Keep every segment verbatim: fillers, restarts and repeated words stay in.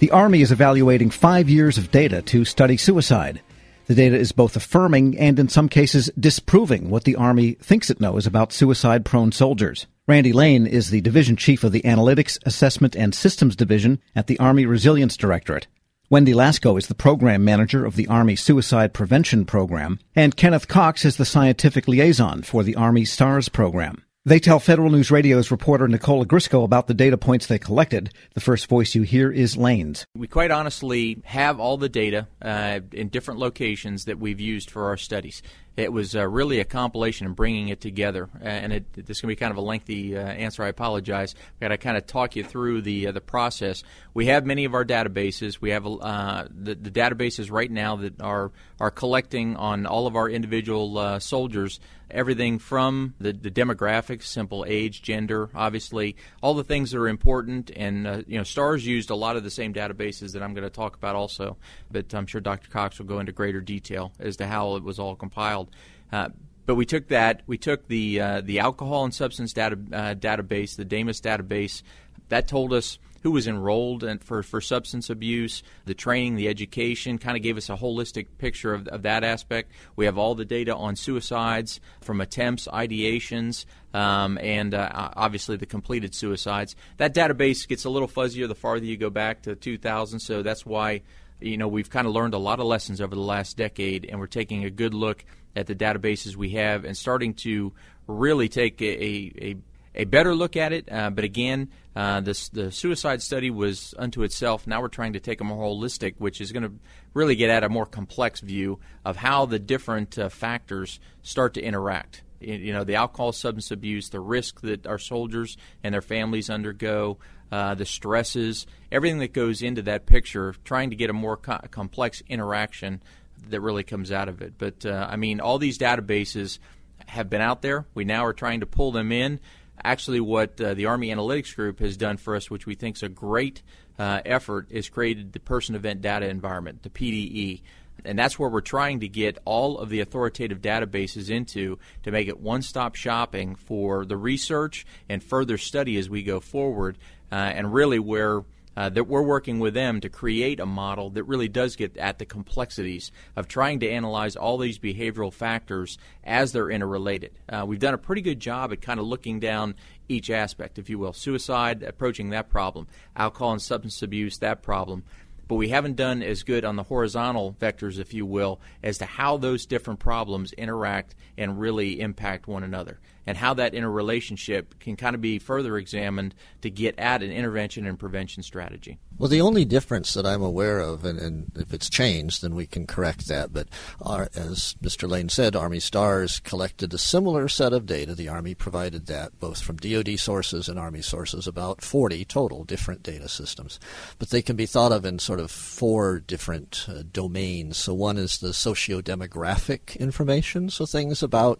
The Army is evaluating five years of data to study suicide. The data is both affirming and, in some cases, disproving what the Army thinks it knows about suicide-prone soldiers. Randy Lane is the Division Chief of the Analytics, Assessment, and Systems Division at the Army Resilience Directorate. Wendy Lasko is the Program Manager of the Army Suicide Prevention Program, and Kenneth Cox is the Scientific Liaison for the Army STARS program. They tell Federal News Radio's reporter Nicola Grisco about the data points they collected. The first voice you hear is Lane's. We quite honestly have all the data uh, in different locations that we've used for our studies. It was uh, really a compilation and bringing it together, uh, and it, this is going to be kind of a lengthy uh, answer. I apologize. I've got to kind of talk you through the uh, the process. We have many of our databases. We have uh, the, the databases right now that are are collecting on all of our individual uh, soldiers, everything from the, the demographics, simple age, gender, obviously, all the things that are important. And, uh, you know, STARS used a lot of the same databases that I'm going to talk about also, but I'm sure Doctor Cox will go into greater detail as to how it was all compiled. Uh, but we took that, we took the uh, the alcohol and substance data uh, database, the DAMUS database, that told us who was enrolled in for, for substance abuse, the training, the education, kind of gave us a holistic picture of, of that aspect. We have all the data on suicides from attempts, ideations, um, and uh, obviously the completed suicides. That database gets a little fuzzier the farther you go back to two thousand, so that's why, you know, we've kind of learned a lot of lessons over the last decade, and we're taking a good look at the databases we have and starting to really take a, a, a A better look at it, uh, but again, uh, this, the suicide study was unto itself. Now we're trying to take a more holistic, which is going to really get at a more complex view of how the different uh, factors start to interact. You know, the alcohol, substance abuse, the risk that our soldiers and their families undergo, uh, the stresses, everything that goes into that picture, trying to get a more co- complex interaction that really comes out of it. But, uh, I mean, all these databases have been out there. We now are trying to pull them in. Actually, what uh, the Army Analytics Group has done for us, which we think is a great uh, effort, is created the Person Event Data Environment, the P D E. And that's where we're trying to get all of the authoritative databases into to make it one-stop shopping for the research and further study as we go forward, uh, and really where Uh, that we're working with them to create a model that really does get at the complexities of trying to analyze all these behavioral factors as they're interrelated. Uh, we've done a pretty good job at kind of looking down each aspect, if you will. Suicide, approaching that problem. Alcohol and substance abuse, that problem. But we haven't done as good on the horizontal vectors, if you will, as to how those different problems interact and really impact one another, and how that interrelationship can kind of be further examined to get at an intervention and prevention strategy. Well, the only difference that I'm aware of, and, and if it's changed, then we can correct that, but our, as Mister Lane said, Army STARS collected a similar set of data. The Army provided that both from D O D sources and Army sources, about forty total different data systems. But they can be thought of in sort of four different uh, domains. So one is the socio-demographic information, so things about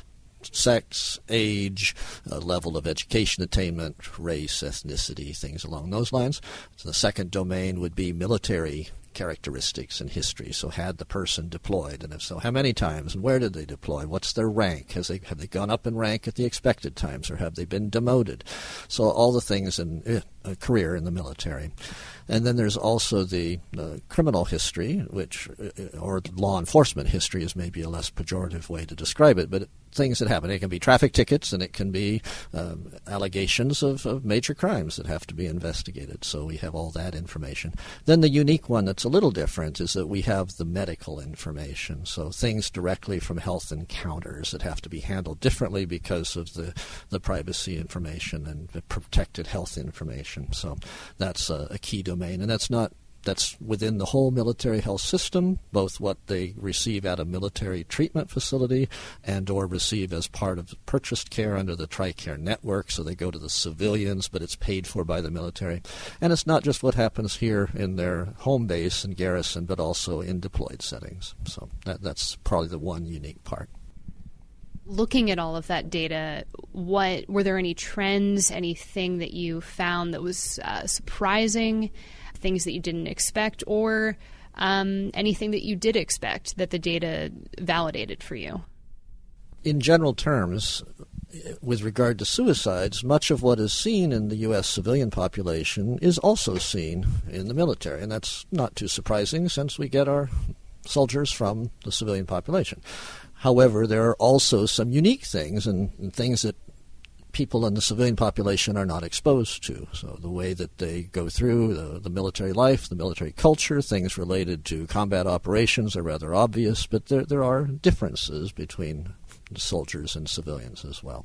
sex, age, uh, level of education attainment, race, ethnicity, things along those lines. So the second domain would be military characteristics and history. So had the person deployed, and if so, how many times, and where did they deploy? What's their rank? Has they have they gone up in rank at the expected times, or have they been demoted? So all the things in uh, a career in the military. And then there's also the uh, criminal history, which, uh, or law enforcement history is maybe a less pejorative way to describe it, but things that happen. It can be traffic tickets, and it can be um, allegations of, of major crimes that have to be investigated. So we have all that information. Then the unique one that's a little different is that we have the medical information, so things directly from health encounters that have to be handled differently because of the, the privacy information and the protected health information. So that's a, a key domain, and that's not That's within the whole military health system, both what they receive at a military treatment facility and or receive as part of purchased care under the TRICARE network. So they go to the civilians, but it's paid for by the military. And it's not just what happens here in their home base and garrison, but also in deployed settings. So that, that's probably the one unique part. Looking at all of that data, what were there any trends, anything that you found that was uh, surprising, things that you didn't expect, or um, anything that you did expect that the data validated for you? In general terms, with regard to suicides, much of what is seen in the U S civilian population is also seen in the military. And that's not too surprising since we get our soldiers from the civilian population. However, there are also some unique things and, and things that people in the civilian population are not exposed to. So the way that they go through the, the military life, the military culture, things related to combat operations are rather obvious, but there, there are differences between soldiers and civilians as well.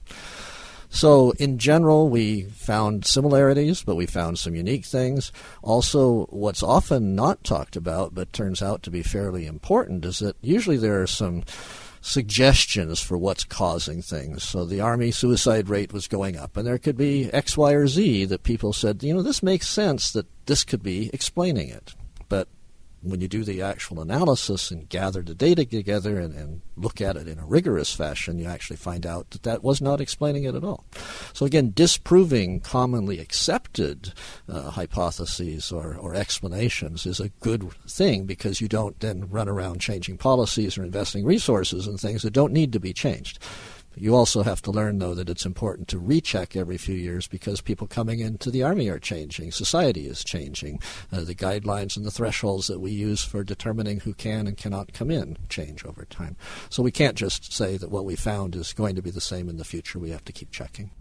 So in general, we found similarities, but we found some unique things. Also, what's often not talked about, but turns out to be fairly important, is that usually there are some suggestions for what's causing things. So the Army suicide rate was going up, and there could be X, Y, or Z that people said, you know, this makes sense that this could be explaining it. But when you do the actual analysis and gather the data together and, and look at it in a rigorous fashion, you actually find out that that was not explaining it at all. So again, disproving commonly accepted uh, hypotheses or, or explanations is a good thing, because you don't then run around changing policies or investing resources in things that don't need to be changed. You also have to learn, though, that it's important to recheck every few years, because people coming into the Army are changing. Society is changing. Uh, the guidelines and the thresholds that we use for determining who can and cannot come in change over time. So we can't just say that what we found is going to be the same in the future. We have to keep checking.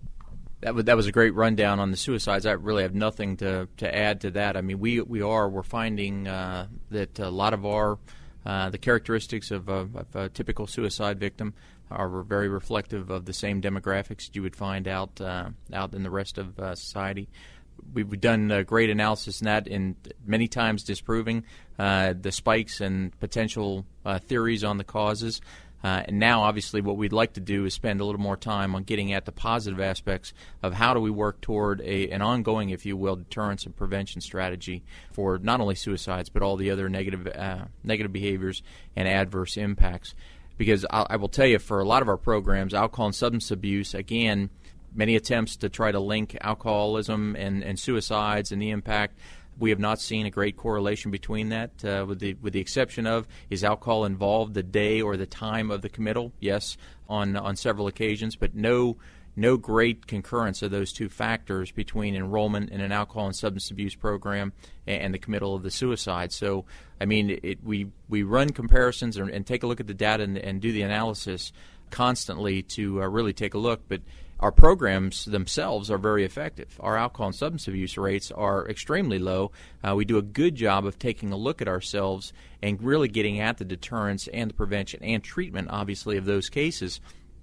That was, that was a great rundown on the suicides. I really have nothing to, to add to that. I mean, we, we are, we're finding uh, that a lot of our, uh, the characteristics of a, of a typical suicide victim are very reflective of the same demographics you would find out uh, out in the rest of uh, society. We've done a great analysis in that, and many times disproving uh, the spikes and potential uh, theories on the causes. Uh, and now, obviously, what we'd like to do is spend a little more time on getting at the positive aspects of how do we work toward a, an ongoing, if you will, deterrence and prevention strategy for not only suicides but all the other negative uh, negative behaviors and adverse impacts. Because I, I will tell you, for a lot of our programs, alcohol and substance abuse, again, many attempts to try to link alcoholism and, and suicides and the impact, we have not seen a great correlation between that, uh, with the with the exception of, is alcohol involved the day or the time of the committal? Yes, on on several occasions, but no no great concurrence of those two factors between enrollment in an alcohol and substance abuse program and, and the committal of the suicide. So, I mean, it, we we run comparisons and, and take a look at the data and, and do the analysis constantly to uh, really take a look, but our programs themselves are very effective. Our alcohol and substance abuse rates are extremely low. Uh, we do a good job of taking a look at ourselves and really getting at the deterrence and the prevention and treatment, obviously, of those cases.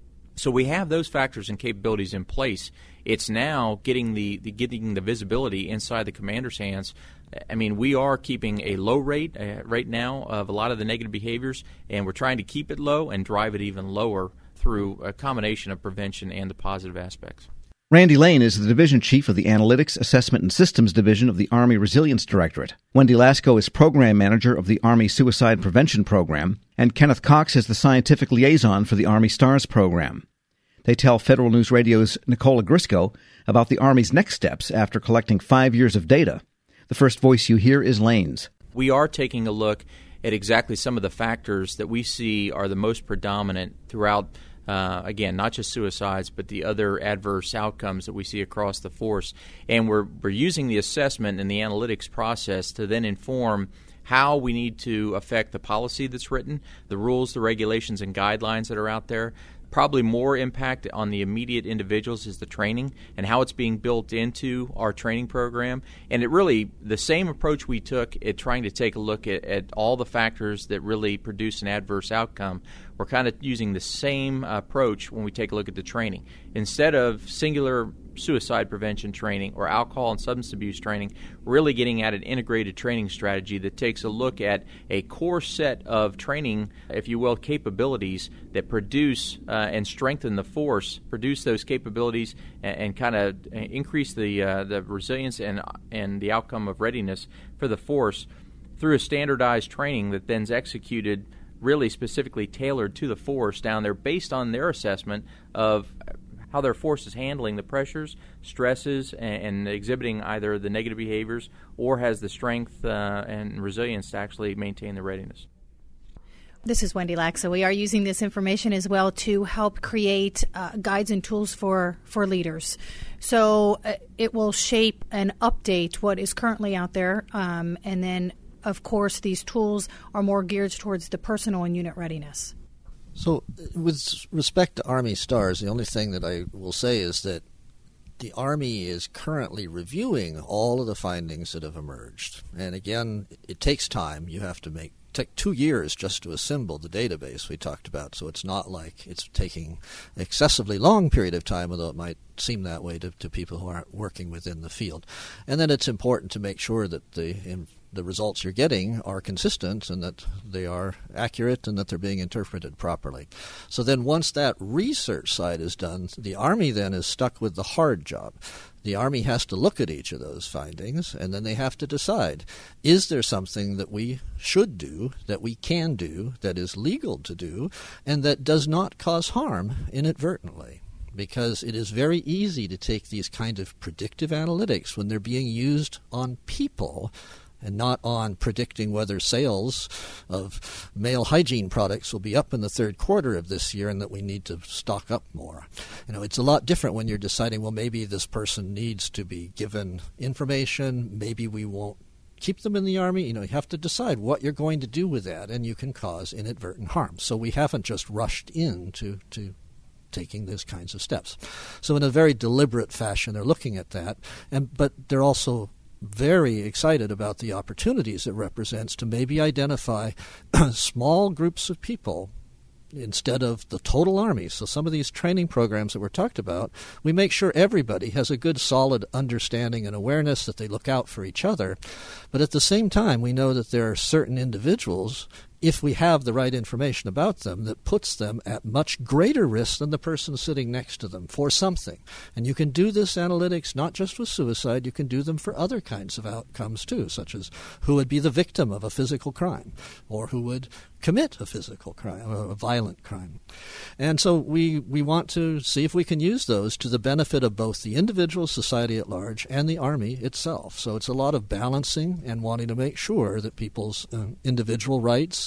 So we have those factors and capabilities in place. It's now getting the, the getting the visibility inside the commander's hands. I mean, we are keeping a low rate uh, right now of a lot of the negative behaviors, and we're trying to keep it low and drive it even lower through a combination of prevention and the positive aspects. Randy Lane is the Division Chief of the Analytics, Assessment, and Systems Division of the Army Resilience Directorate. Wendy Lasko is Program Manager of the Army Suicide Prevention Program, and Kenneth Cox is the Scientific Liaison for the Army STARS program. They tell Federal News Radio's Nicola Grisco about the Army's next steps after collecting five years of data. The first voice you hear is Lane's. We are taking a look at exactly some of the factors that we see are the most predominant throughout, uh, again, not just suicides, but the other adverse outcomes that we see across the force. And we're, we're using the assessment and the analytics process to then inform how we need to affect the policy that's written, the rules, the regulations, and guidelines that are out there. Probably more impact on the immediate individuals is the training and how it's being built into our training program. And it really, the same approach we took at trying to take a look at, at all the factors that really produce an adverse outcome, we're kind of using the same approach when we take a look at the training. Instead of singular suicide prevention training or alcohol and substance abuse training, really getting at an integrated training strategy that takes a look at a core set of training, if you will, capabilities that produce uh, and strengthen the force, produce those capabilities and, and kind of increase the uh, the resilience and and the outcome of readiness for the force through a standardized training that then's executed really specifically tailored to the force down there based on their assessment of how their force is handling the pressures, stresses, and, and exhibiting either the negative behaviors or has the strength uh, and resilience to actually maintain the readiness. This is Wendy Laxa. We are using this information as well to help create uh, guides and tools for, for leaders. So uh, it will shape and update what is currently out there. Um, and then, of course, these tools are more geared towards the personal and unit readiness. So with respect to Army STARS, the only thing that I will say is that the Army is currently reviewing all of the findings that have emerged. And again, it takes time. You have to make take two years just to assemble the database we talked about. So it's not like it's taking an excessively long period of time, although it might seem that way to, to people who aren't working within the field. And then it's important to make sure that the in, the results you're getting are consistent and that they are accurate and that they're being interpreted properly. So then once that research side is done, the Army then is stuck with the hard job. The Army has to look at each of those findings, and then they have to decide, is there something that we should do, that we can do, that is legal to do, and that does not cause harm inadvertently? Because it is very easy to take these kind of predictive analytics when they're being used on people and not on predicting whether sales of male hygiene products will be up in the third quarter of this year and that we need to stock up more. You know, it's a lot different when you're deciding, well, maybe this person needs to be given information, maybe we won't keep them in the Army. You know, you have to decide what you're going to do with that, and you can cause inadvertent harm. So we haven't just rushed into to taking those kinds of steps. So in a very deliberate fashion, they're looking at that, and but they're also very excited about the opportunities it represents to maybe identify small groups of people instead of the total Army. So some of these training programs that were talked about, we make sure everybody has a good solid understanding and awareness that they look out for each other. But at the same time, we know that there are certain individuals, if we have the right information about them, that puts them at much greater risk than the person sitting next to them for something. And you can do this analytics not just with suicide, you can do them for other kinds of outcomes too, such as who would be the victim of a physical crime or who would commit a physical crime or a violent crime. And so we, we want to see if we can use those to the benefit of both the individual, society at large, and the Army itself. So it's a lot of balancing and wanting to make sure that people's uh, individual rights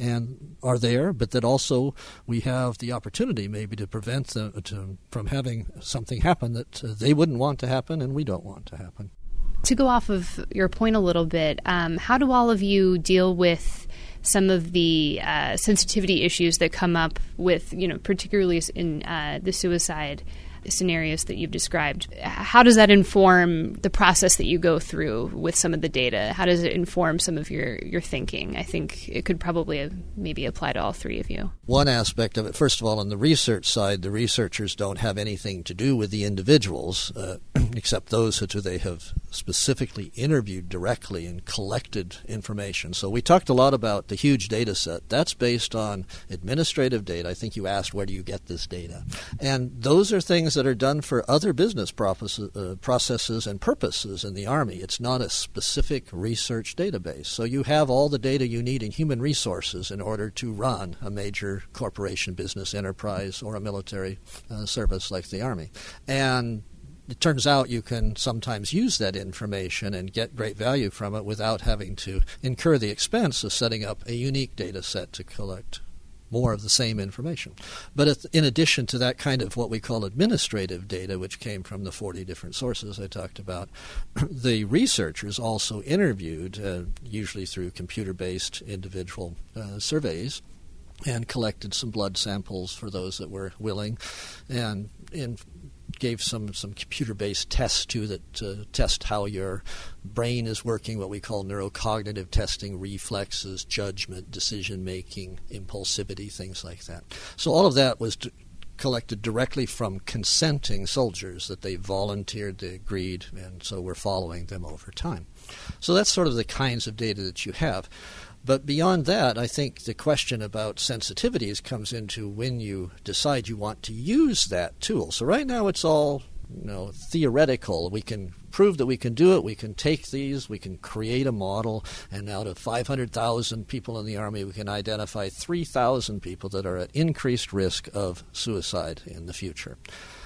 and are there, but that also we have the opportunity maybe to prevent them to, from having something happen that uh, they wouldn't want to happen and we don't want to happen. To go off of your point a little bit, um, how do all of you deal with some of the uh, sensitivity issues that come up with, you know, particularly in uh, the suicide scenarios that you've described? How does that inform the process that you go through with some of the data? How does it inform some of your, your thinking? I think it could probably have, maybe apply to all three of you. One aspect of it, first of all, on the research side, the researchers don't have anything to do with the individuals, uh, except those who they have specifically interviewed directly and collected information. So we talked a lot about the huge data set. That's based on administrative data. I think you asked, where do you get this data? And those are things that are done for other business processes, uh, processes and purposes in the Army. It's not a specific research database. So you have all the data you need in human resources in order to run a major corporation, business enterprise, or a military uh, service like the Army. And it turns out you can sometimes use that information and get great value from it without having to incur the expense of setting up a unique data set to collect more of the same information. But in addition to that kind of what we call administrative data, which came from the forty different sources I talked about, the researchers also interviewed, uh, usually through computer-based individual uh, surveys, and collected some blood samples for those that were willing, and in gave some, some computer-based tests, too, that uh, test how your brain is working, what we call neurocognitive testing, reflexes, judgment, decision-making, impulsivity, things like that. So all of that was d- collected directly from consenting soldiers that they volunteered, they agreed, and so we're following them over time. So that's sort of the kinds of data that you have. But beyond that, I think the question about sensitivities comes into when you decide you want to use that tool. So right now it's all, you know, theoretical. We can prove that we can do it. We can take these. We can create a model. And out of five hundred thousand people in the Army, we can identify three thousand people that are at increased risk of suicide in the future.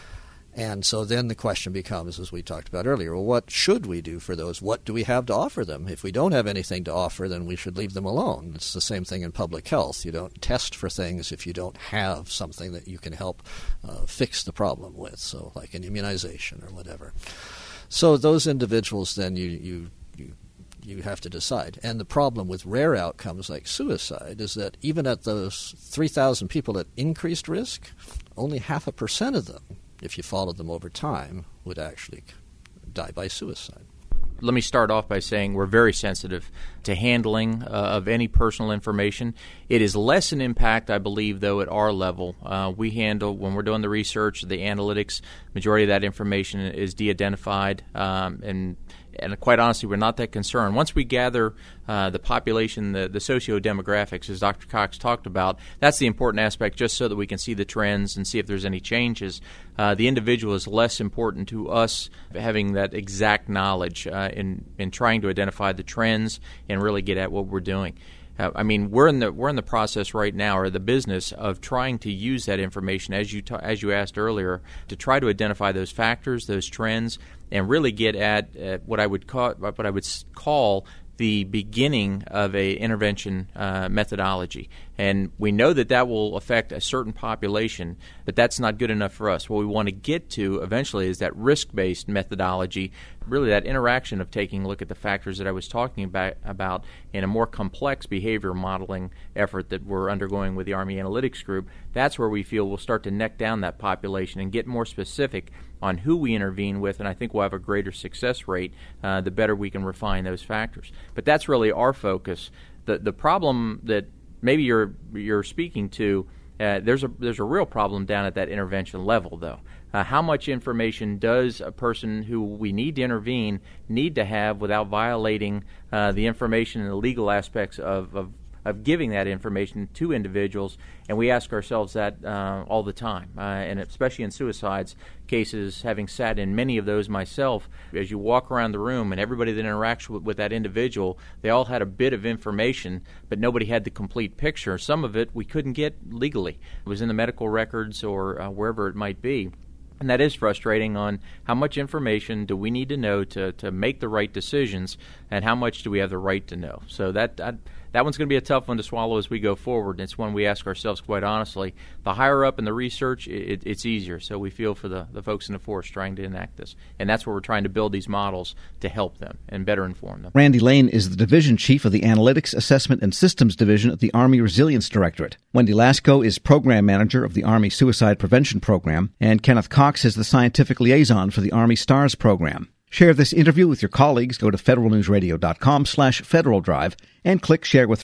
And so then the question becomes, as we talked about earlier, well, what should we do for those? What do we have to offer them? If we don't have anything to offer, then we should leave them alone. It's the same thing in public health. You don't test for things if you don't have something that you can help uh, fix the problem with, so like an immunization or whatever. So those individuals, then you, you, you you have to decide. And the problem with rare outcomes like suicide is that even at those three thousand people at increased risk, only half a percent of them, if you followed them over time, would actually die by suicide. Let me start off by saying we're very sensitive to handling uh, of any personal information. It is less an impact, I believe, though, at our level. Uh, we handle, when we're doing the research, the analytics, majority of that information is de-identified, um, and and quite honestly, we're not that concerned. Once we gather uh, the population, the, the socio-demographics, as Doctor Cox talked about, that's the important aspect, just so that we can see the trends and see if there's any changes. Uh, the individual is less important to us having that exact knowledge uh, in, in trying to identify the trends and really get at what we're doing. Uh, I mean, we're in the we're in the process right now, or the business of trying to use that information, as you ta- as you asked earlier, to try to identify those factors, those trends, and really get at, at what I would call what I would call the beginning of a intervention uh, methodology. And we know that that will affect a certain population, but that's not good enough for us. What we want to get to eventually is that risk-based methodology, really that interaction of taking a look at the factors that I was talking about, about in a more complex behavior modeling effort that we're undergoing with the Army Analytics Group. That's where we feel we'll start to neck down that population and get more specific on who we intervene with, and I think we'll have a greater success rate uh, the better we can refine those factors. But that's really our focus. The the problem that maybe you're you're speaking to, uh, there's a there's a real problem down at that intervention level, though. Uh, how much information does a person who we need to intervene need to have without violating uh, the information and the legal aspects of, of of giving that information to individuals? And we ask ourselves that uh, all the time, uh, and especially in suicides cases, having sat in many of those myself. As you walk around the room and everybody that interacts with, with that individual, they all had a bit of information, but nobody had the complete picture. Some of it we couldn't get legally. It was in the medical records or uh, wherever it might be. And that is frustrating on how much information do we need to know to, to make the right decisions, and how much do we have the right to know. So that that, that one's going to be a tough one to swallow as we go forward. It's one we ask ourselves quite honestly. The higher up in the research, it, it's easier. So we feel for the, the folks in the force trying to enact this. And that's where we're trying to build these models to help them and better inform them. Randy Lane is the Division Chief of the Analytics, Assessment, and Systems Division at the Army Resilience Directorate. Wendy Lasko is Program Manager of the Army Suicide Prevention Program, and Kenneth Cox is the Scientific Liaison for the Army STARS program. Share this interview with your colleagues. Go to federal news radio dot com slash Federal Drive and click Share with